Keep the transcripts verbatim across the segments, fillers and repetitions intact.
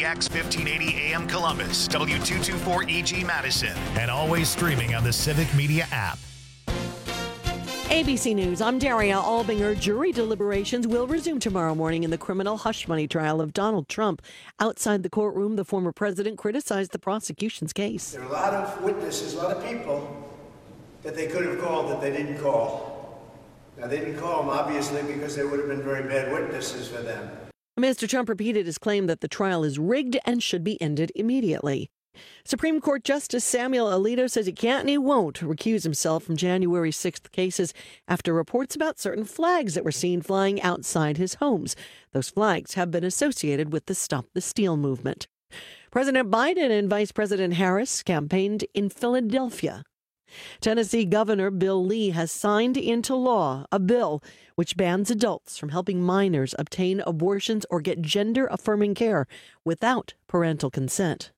D X fifteen eighty A M Columbus, W two twenty-four E G Madison, and always streaming on the Civic Media app. A B C News, I'm Daria Albinger. Jury deliberations will resume tomorrow morning in the criminal hush money trial of Donald Trump. Outside the courtroom, the former president criticized the prosecution's case. There are a lot of witnesses, a lot of people that they could have called that they didn't call. Now, they didn't call them, obviously, because they would have been very bad witnesses for them. Mister Trump repeated his claim that the trial is rigged and should be ended immediately. Supreme Court Justice Samuel Alito says he can't and he won't recuse himself from January sixth cases after reports about certain flags that were seen flying outside his homes. Those flags have been associated with the Stop the Steal movement. President Biden and Vice President Harris campaigned in Philadelphia. Tennessee Governor Bill Lee has signed into law a bill which bans adults from helping minors obtain abortions or get gender-affirming care without parental consent.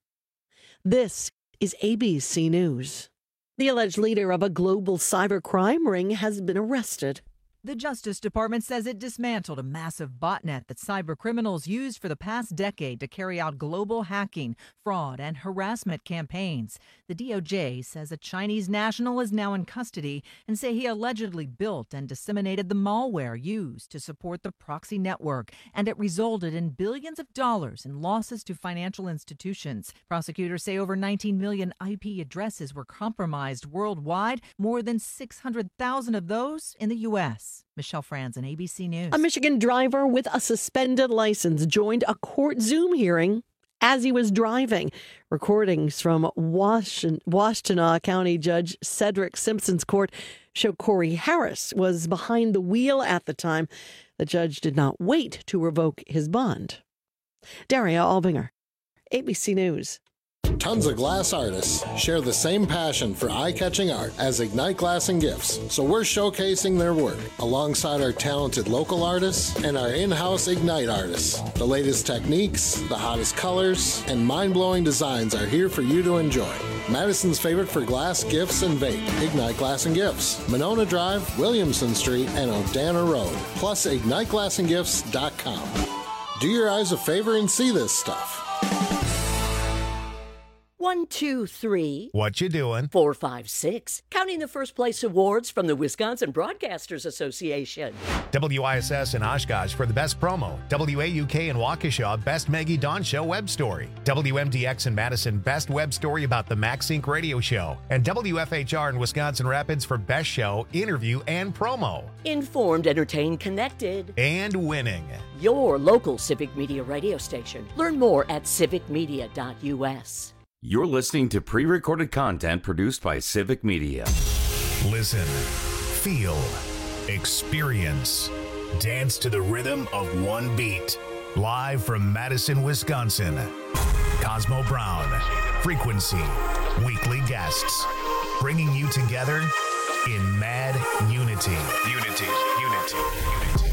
This is A B C News. The alleged leader of a global cybercrime ring has been arrested. The Justice Department says it dismantled a massive botnet that cybercriminals used for the past decade to carry out global hacking, fraud, and harassment campaigns. The D O J says a Chinese national is now in custody and say he allegedly built and disseminated the malware used to support the proxy network, and it resulted in billions of dollars in losses to financial institutions. Prosecutors say over nineteen million I P addresses were compromised worldwide, more than six hundred thousand of those in the U S Michelle Franzen, A B C News. A Michigan driver with a suspended license joined a court Zoom hearing as he was driving. Recordings from Wash- Washtenaw County Judge Cedric Simpson's court show Corey Harris was behind the wheel at the time. The judge did not wait to revoke his bond. Daria Albinger, A B C News. Tons of glass artists share the same passion for eye-catching art as Ignite Glass and Gifts, so we're showcasing their work alongside our talented local artists and our in-house Ignite artists. The latest techniques, the hottest colors, and mind-blowing designs are here for you to enjoy. Madison's favorite for glass, gifts, and vape, Ignite Glass and Gifts, Monona Drive, Williamson Street, and Odana Road, plus ignite glass and gifts dot com. Do your eyes a favor and see this stuff. One, two, three. What you doing? Four, five, six. Counting the first place awards from the Wisconsin Broadcasters Association. W I S S in Oshkosh for the best promo. W A U K in Waukesha, best Maggie Dawn Show web story. W M D X in Madison, best web story about the MaxSync radio show. And W F H R in Wisconsin Rapids for best show, interview, and promo. Informed, entertained, connected. And winning. Your local Civic Media radio station. Learn more at civic media dot U S. You're listening to pre-recorded content produced by Civic Media. Listen, feel, experience, dance to the rhythm of one beat. Live from Madison, Wisconsin, Cosmo Brown, Frequency, weekly guests, bringing you together in mad unity. Unity, unity, unity.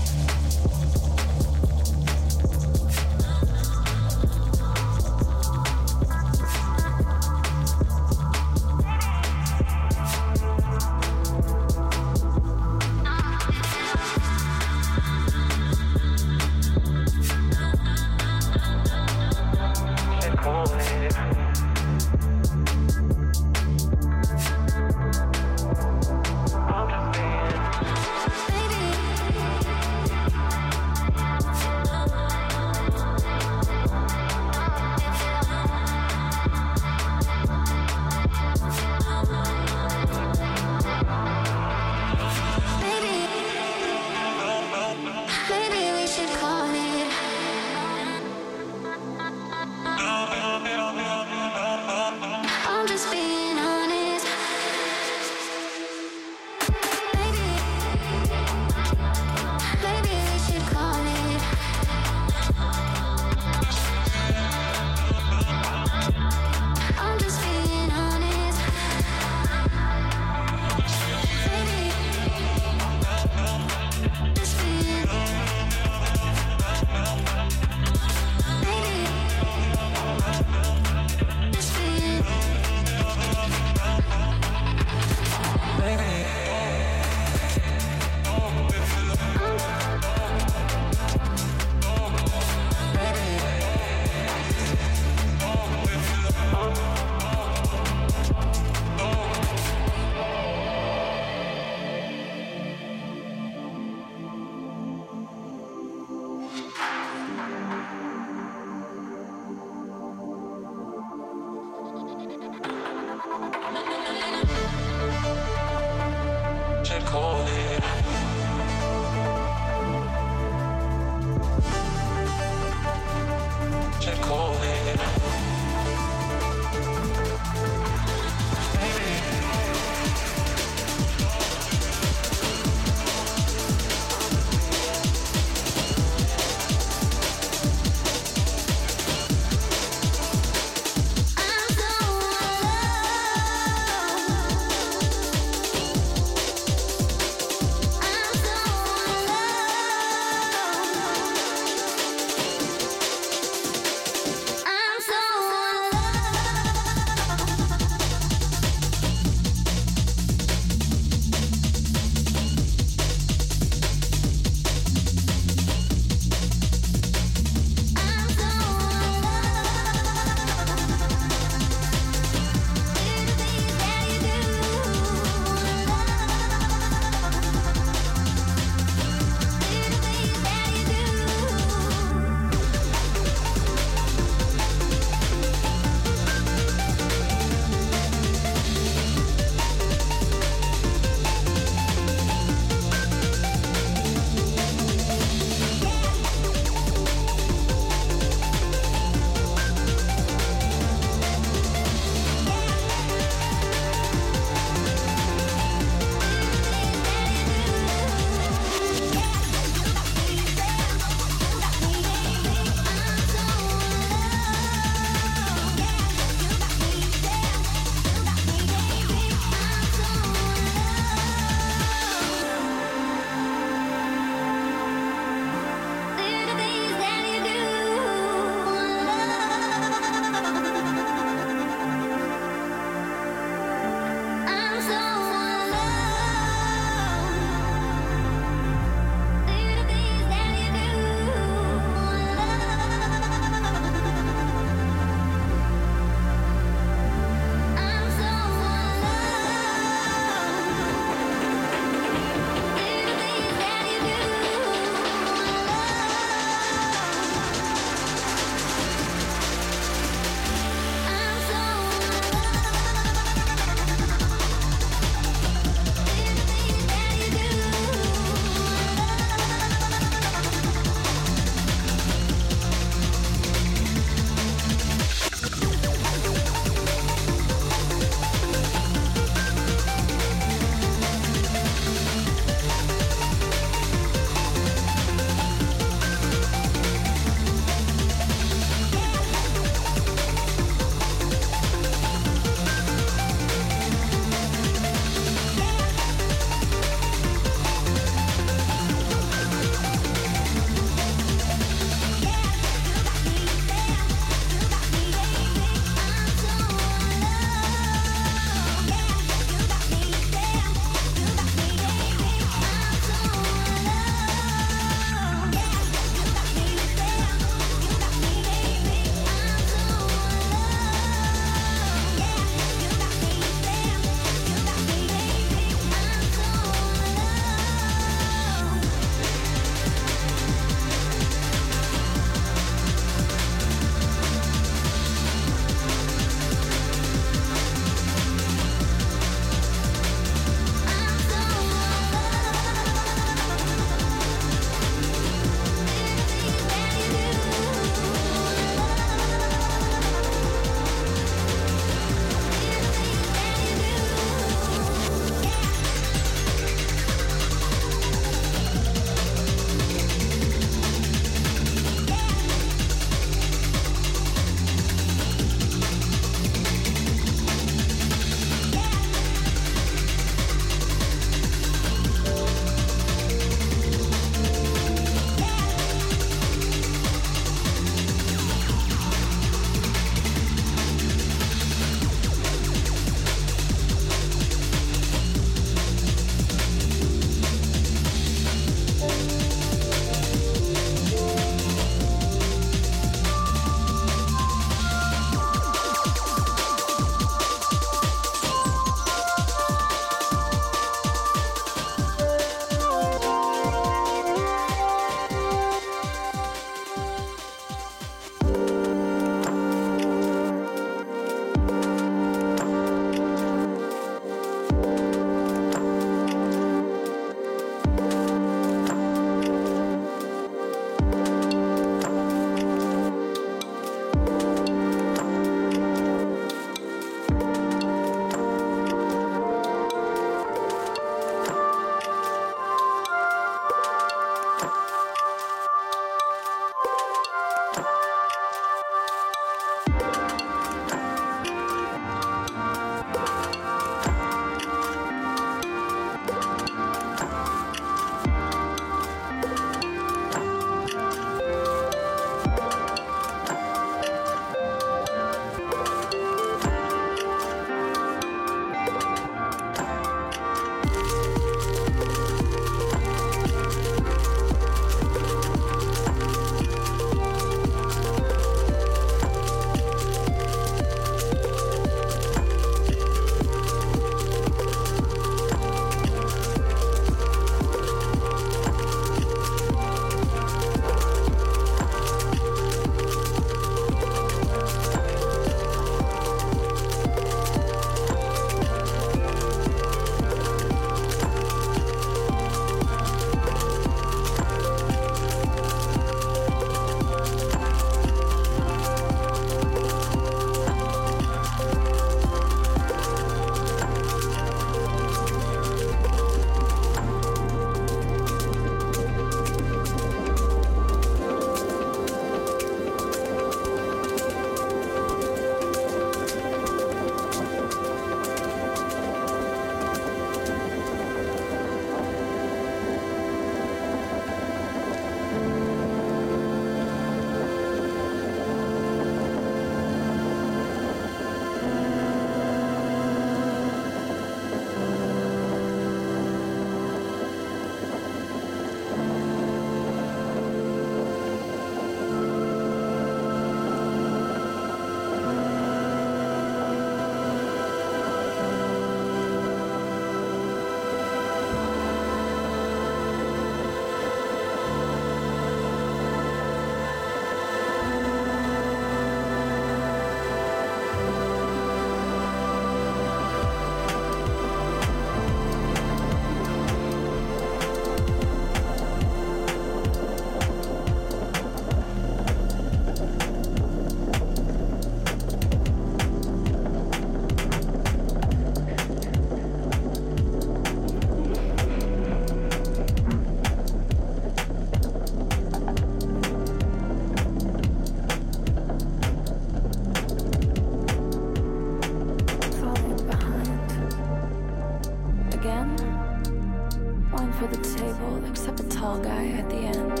again. Wine for the table, except the tall guy at the end.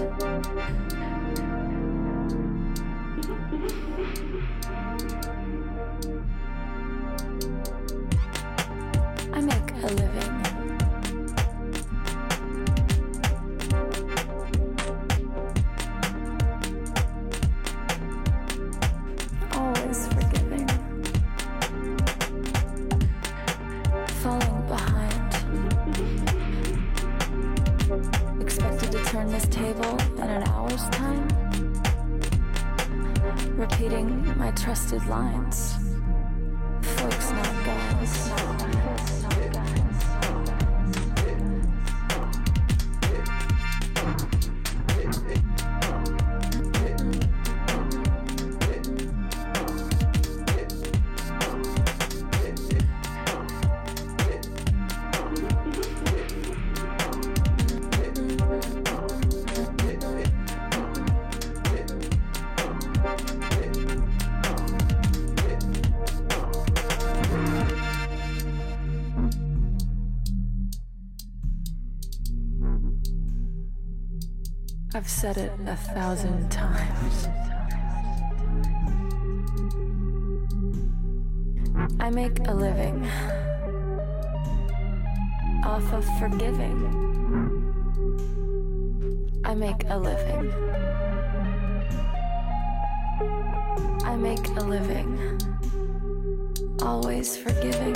I make a living. Always forgiving. Falling behind. Expected to turn this table in an hour's time. Repeating my trusted lines. Folks, not guys. I've said it a thousand times. I make a living off of forgiving. I make a living. I make a living always forgiving.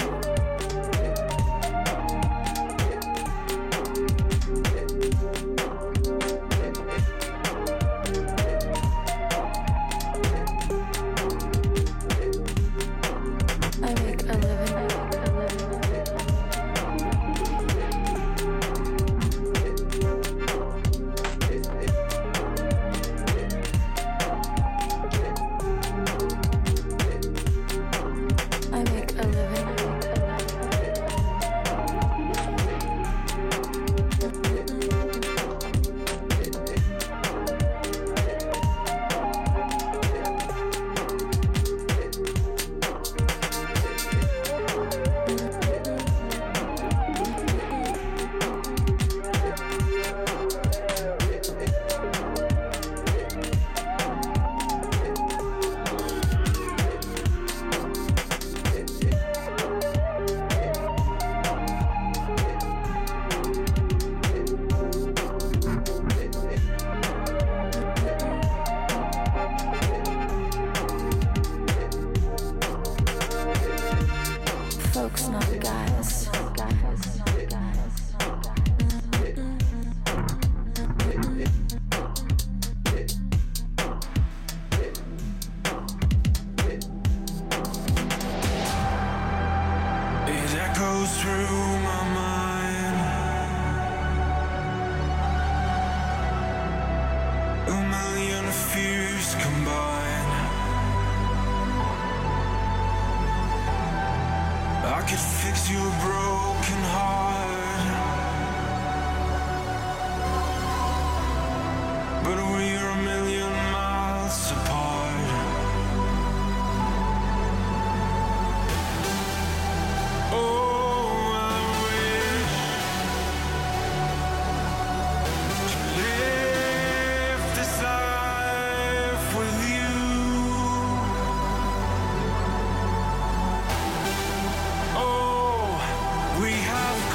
We have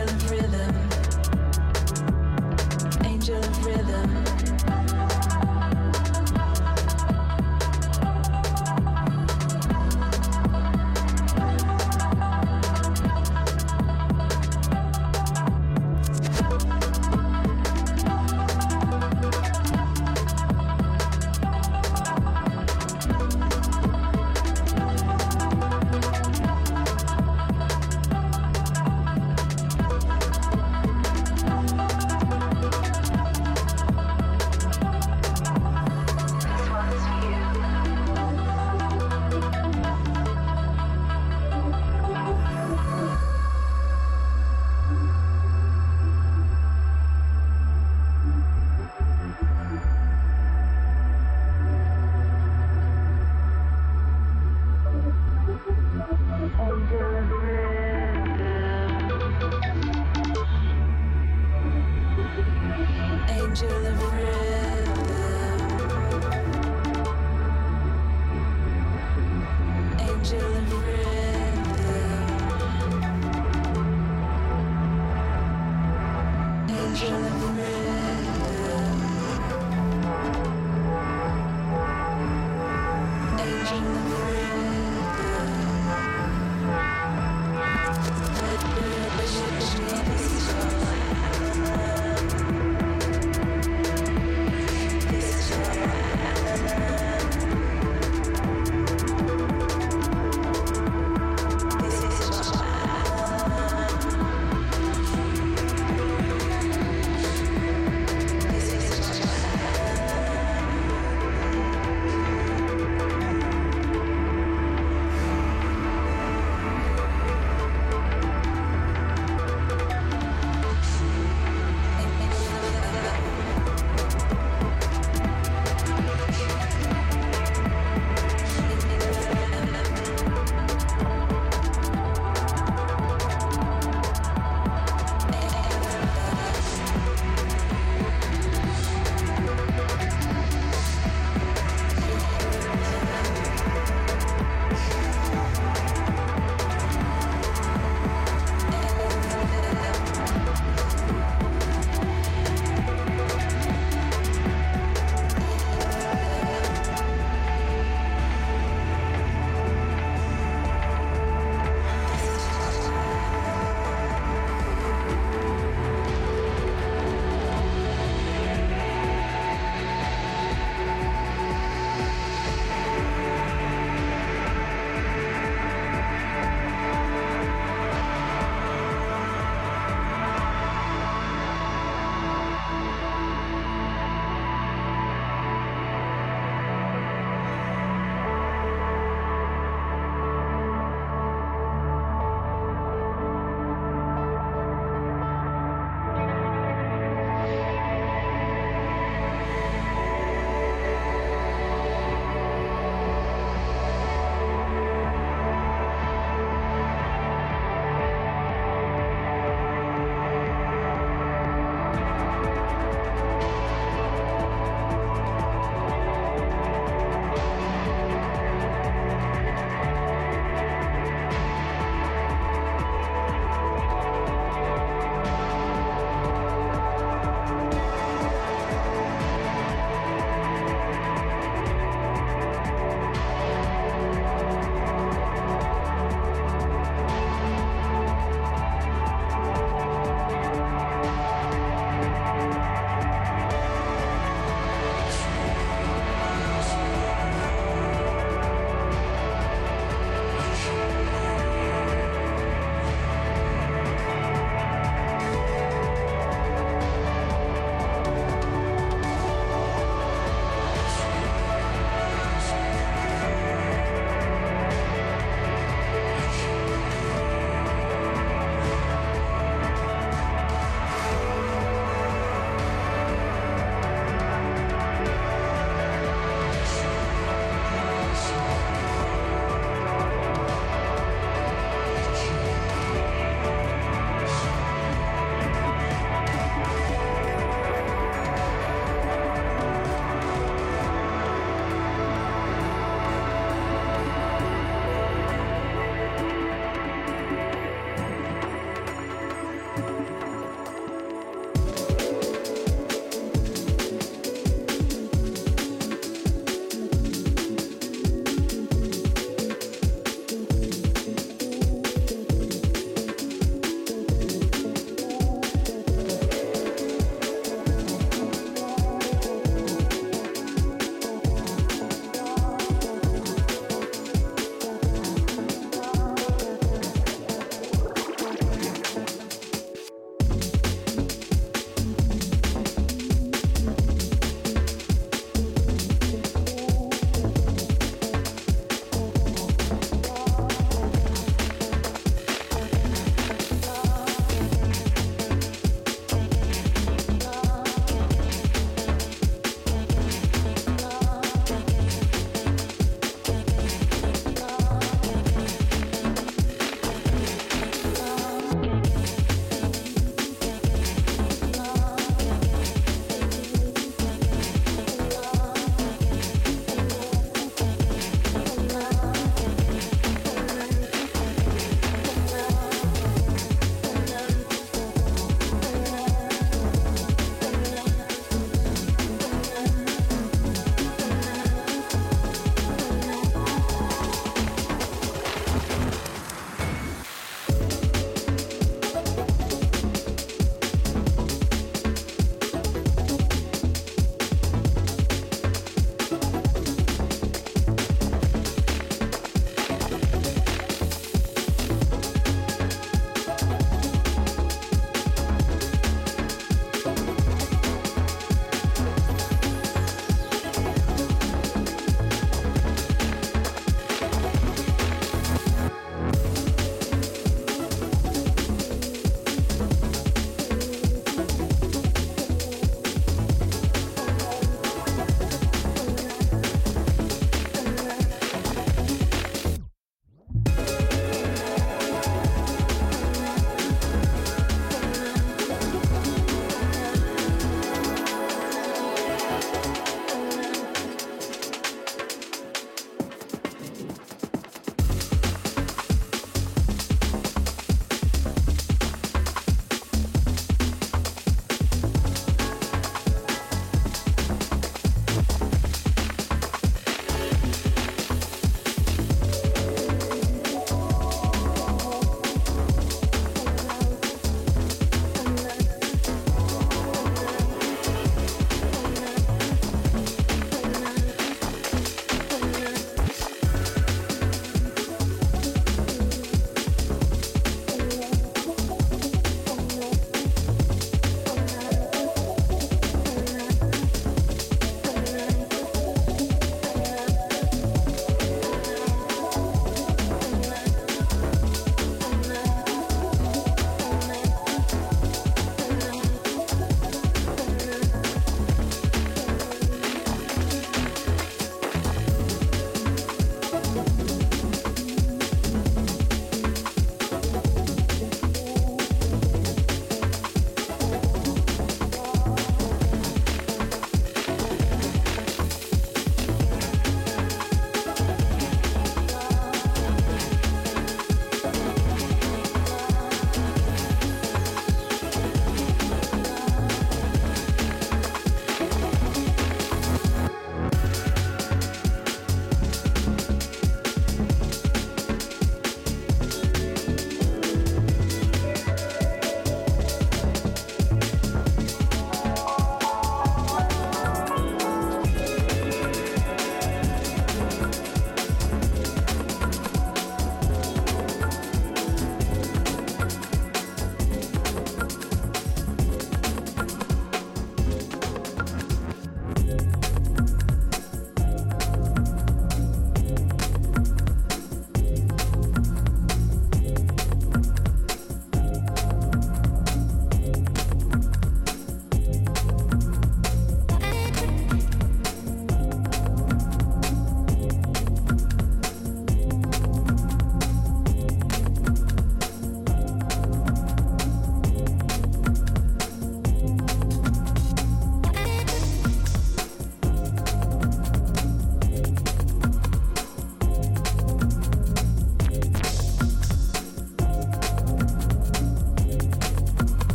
Angel of rhythm. Angel of rhythm.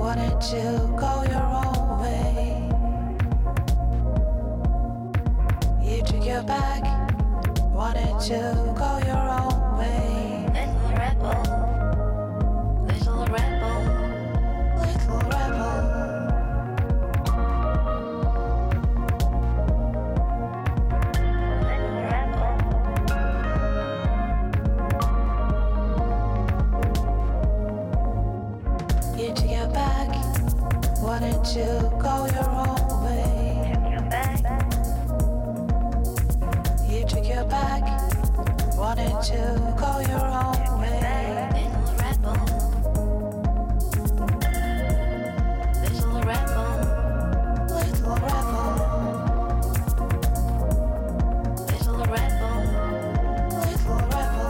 wanted to go your own way. You took your back, wanted to go your own way. Little rebel, little rebel, little rebel. You took your back, wanted to go your own way. You took your back, wanted to go your own way. Little rebel, little rebel, little rebel, little rebel, little rebel.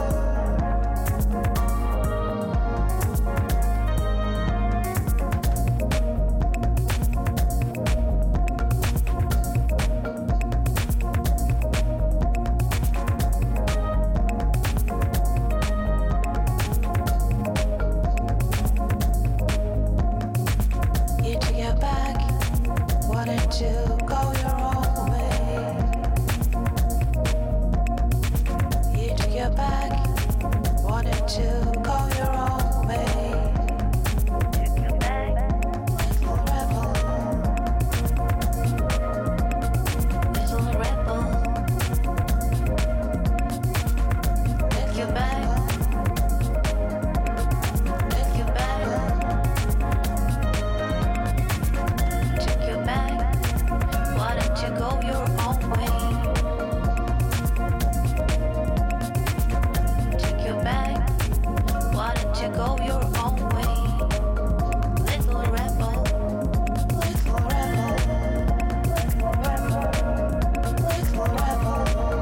You took your back, wanted to go your own way. You took your back, wanted to go your own way. Little rebel, little rebel. Take your back, take your back. Took your back, wanted to go your own way. Took your back, wanted to go your own way. Little rebel, little rebel, little rebel.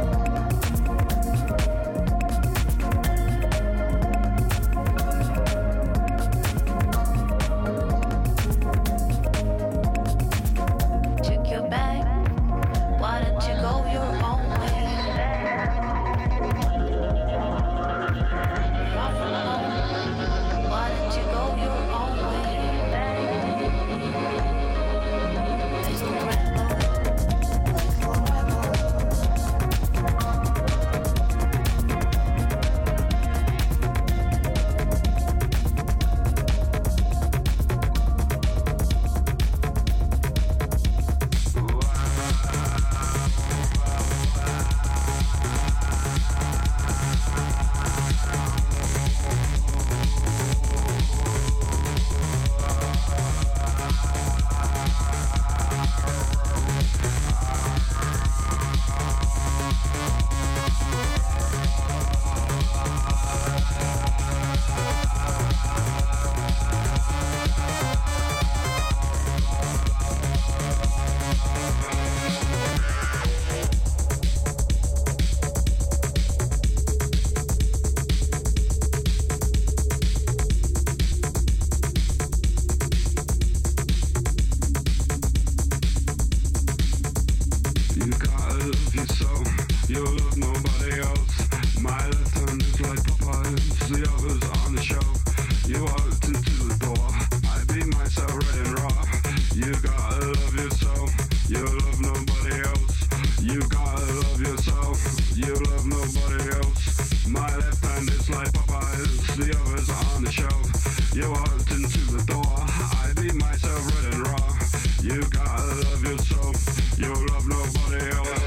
Took your back, wanted to go your own way. Wanted to go your own way. Little rebel, little rebel. You gotta love yourself, you love nobody else. My left hand is like Popeyes, the other's on the shelf. You walked into the door, I beat myself red and raw. You gotta love yourself, you love nobody else. You gotta love yourself, you love nobody else. My left hand is like Popeyes, the other's on the shelf. You walked into the door, I beat myself red and raw. You gotta love yourself, you love nobody else.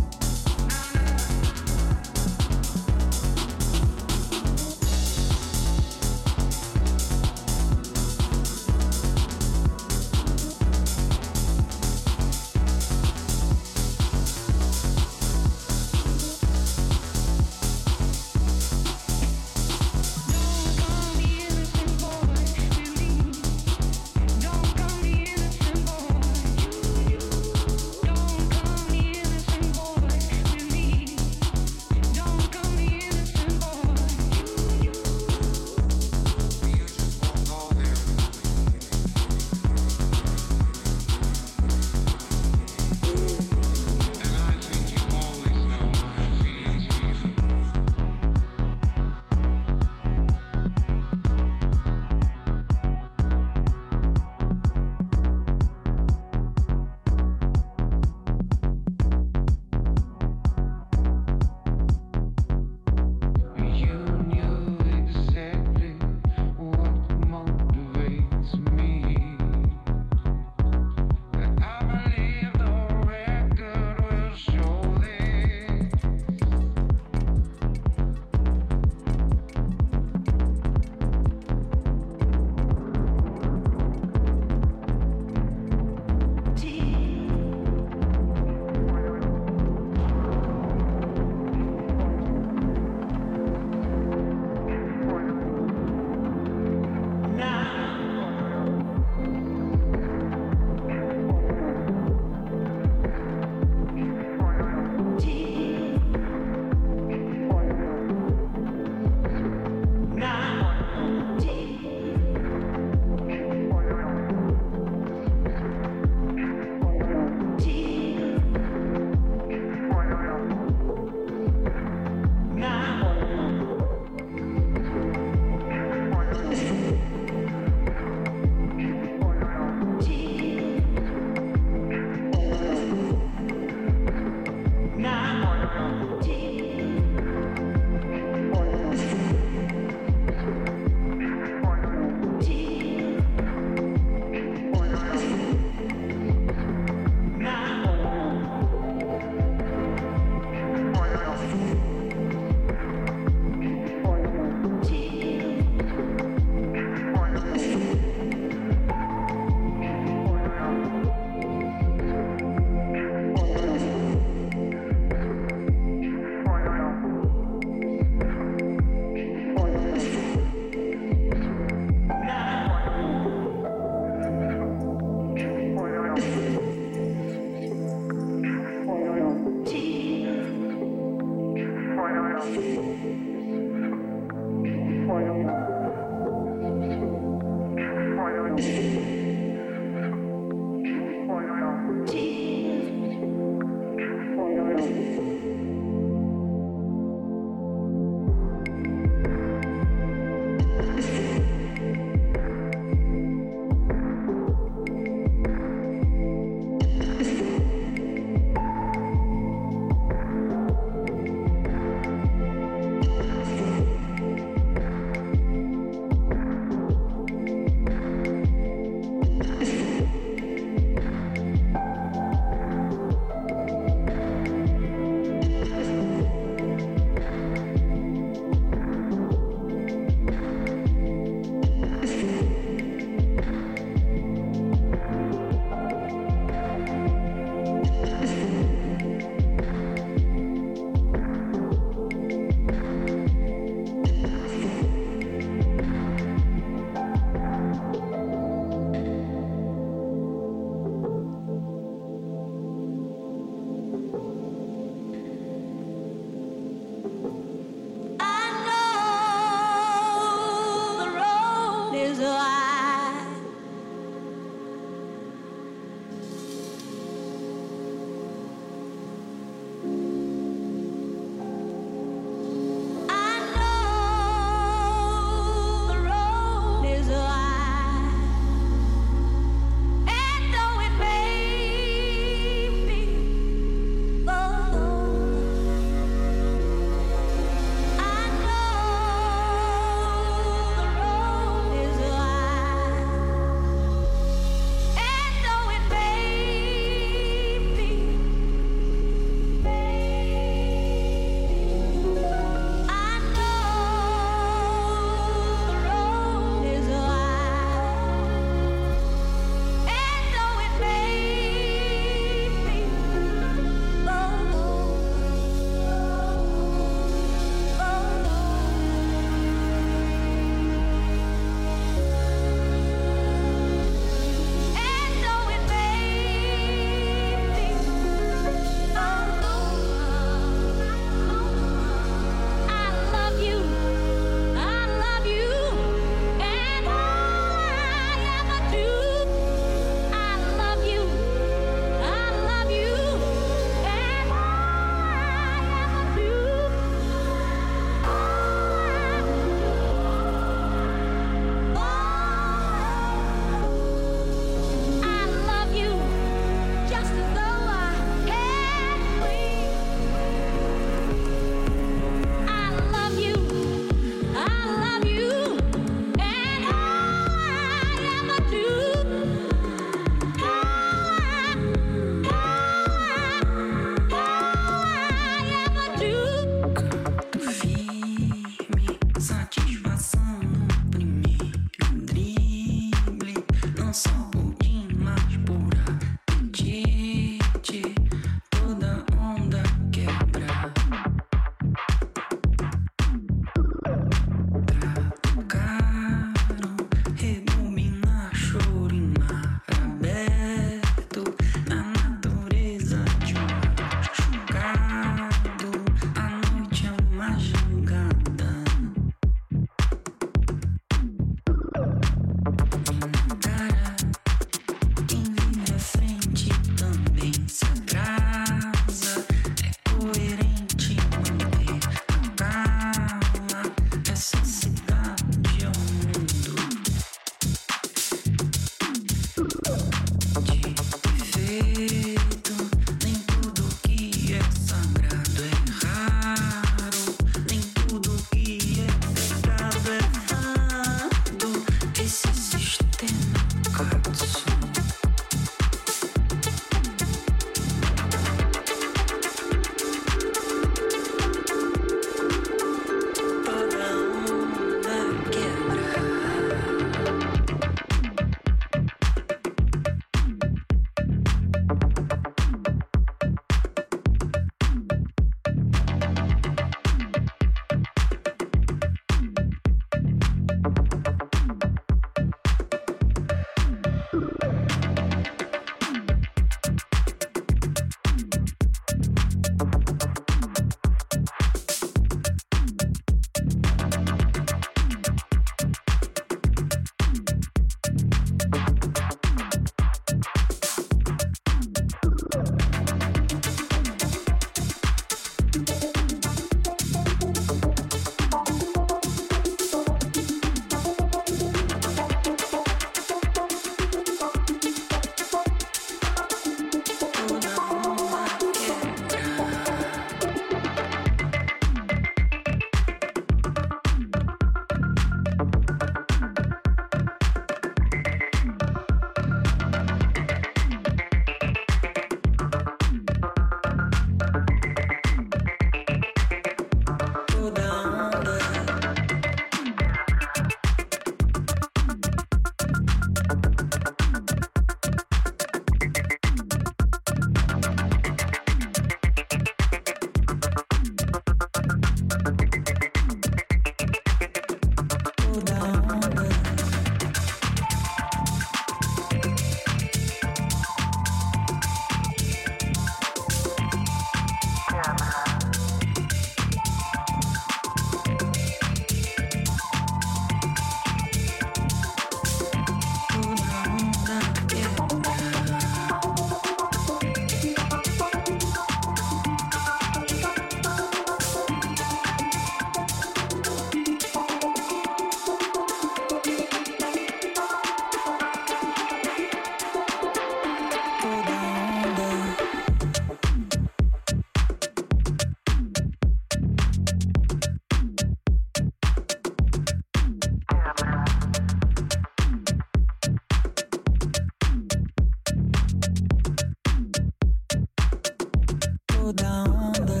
go down there.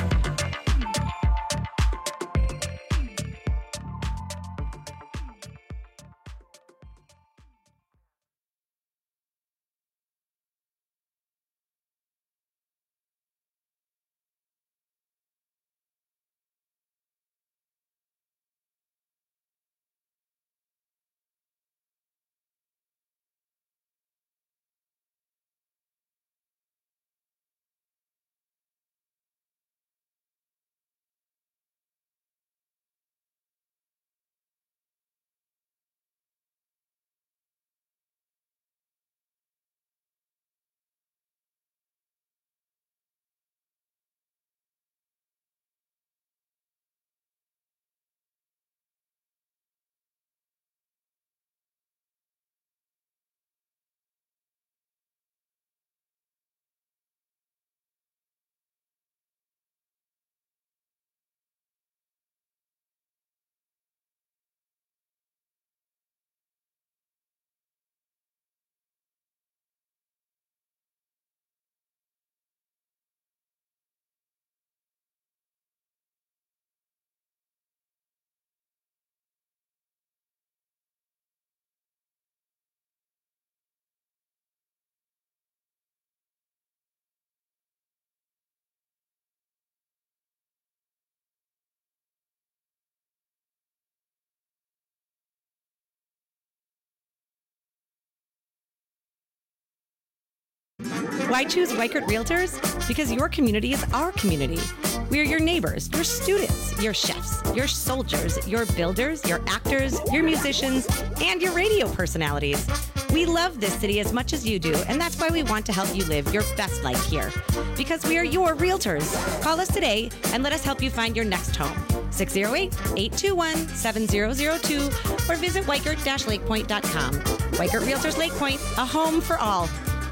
Why choose Weichert Realtors? Because your community is our community. We are your neighbors, your students, your chefs, your soldiers, your builders, your actors, your musicians, and your radio personalities. We love this city as much as you do, and that's why we want to help you live your best life here. Because we are your realtors. Call us today and let us help you find your next home. six oh eight, eight two one, seven oh oh two or visit weichert dash lakepoint dot com. Weichert Realtors Lake Point, a home for all.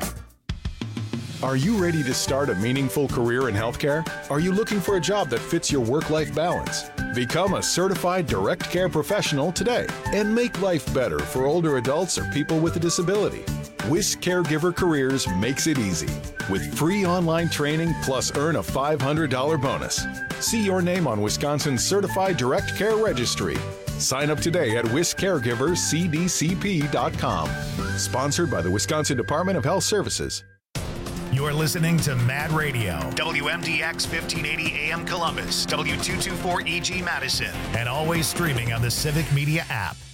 Are you ready to start a meaningful career in healthcare? Are you looking for a job that fits your work-life balance? Become a certified direct care professional today and make life better for older adults or people with a disability. Wisc Caregiver Careers makes it easy with free online training plus earn a five hundred dollars bonus. See your name on Wisconsin's Certified Direct Care Registry. Sign up today at wisc caregivers c d c p dot com. Sponsored by the Wisconsin Department of Health Services. You're listening to Mad Radio, W M D X fifteen eighty A M Columbus, W two twenty-four E G Madison, and always streaming on the Civic Media app.